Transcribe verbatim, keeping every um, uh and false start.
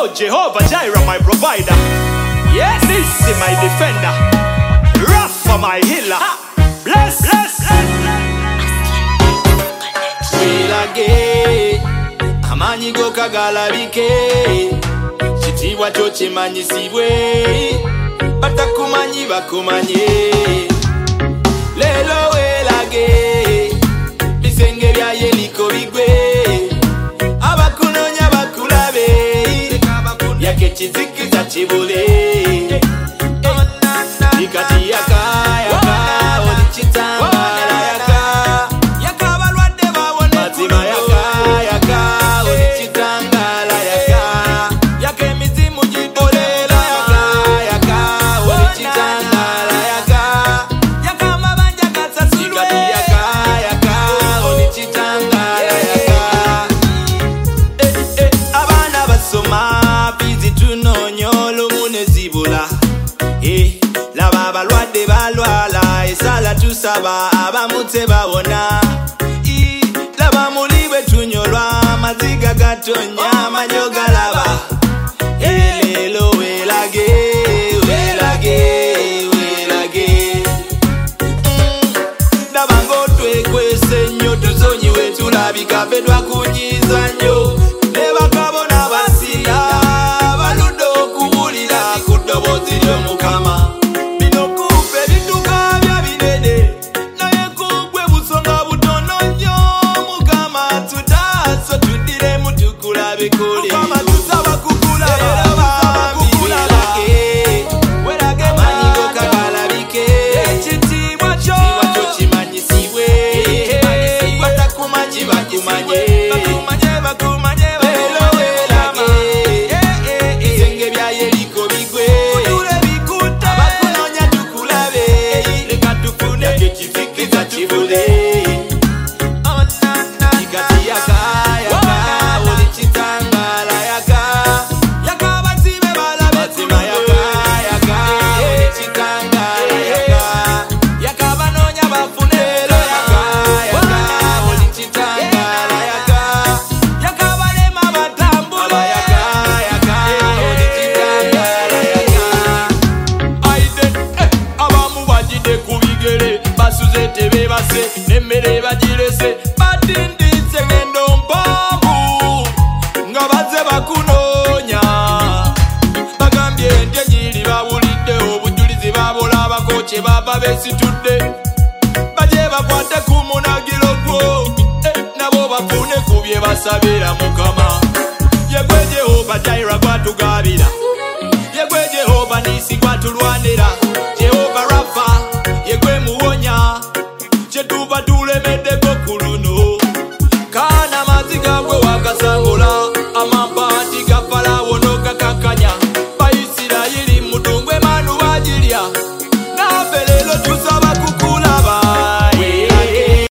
Yo, Jehovah Jireh, my provider. Yes, this is my defender. Rapha, my healer. Bless, bless, bless. Wilage, amanyi go kagalabike. Chitiwa choche manyi siwe. Batakumanyi bakumanye. Lelo welage, bisenge bya yeliko bigwe. Abakunonya bakulabe, yake chizikiza chibule. Ikati yaka yaka, odichitangala yaka. Yaka balwadde bawone matima yaka yaka, odichitangala yaka. Yake mizimu jidolela yaka yaka, odichitangala yaka. Yaka mabanja kasasulwe yaka yaka, odichitangala yaka. Eh eh, abana basoma bizi tunonyolo munezibula. Eh, laba balwadde balwala esala tusaba abamutse bawona. I laba mulibe tunyolwa maziga gatonya manyoga laba. Eh, lelo welage welage welage. Mm, laba ngotwe kwese nnyo tuzonyi wetulabika fe twakunyiza nnyo. Leba kabona basira baludo okuwulira ku ddoboozi ly'Omukama. Bino kupe bituka bya binene naye kugwe busonga butono nnyo. Mukama tutaso tuddiremu tukulabe kole. Mukama tusaba kukulaba welage welage amanyi go kagalabike. Ekitiibwa kyo kimanyisibwe batakumanyi bakumanye bakumanye lelo welage bisenge bya yeriko bigwe. Abakunonya tukulabe leka tufune ekizikiza kibule. Ikati yaka yaka, odichitangala yaka. Yaka bazibe balabe batima yaka yaka, odichitangala yaka. Yaka banonya bafune lelo yaka yaka, odichitangala yaka. Yaka balema batambule yaka yaka, odichitangala yaka. Aide, eh, abamu bajide kubigere basuze tebe base nemmere bagirese badinditse ngendo mpambu nga baze bakunonya. Bagambye nti enyiri bawulidde obujulizi babolabako kye baba besitudde. Baje bakwate ku munagiro gwo, eh, nabo bafune ku bye basabira Mukama. Yegwe Jehova Jireh gwatugabira, yegwe Jehova Nisi gwatulwanira.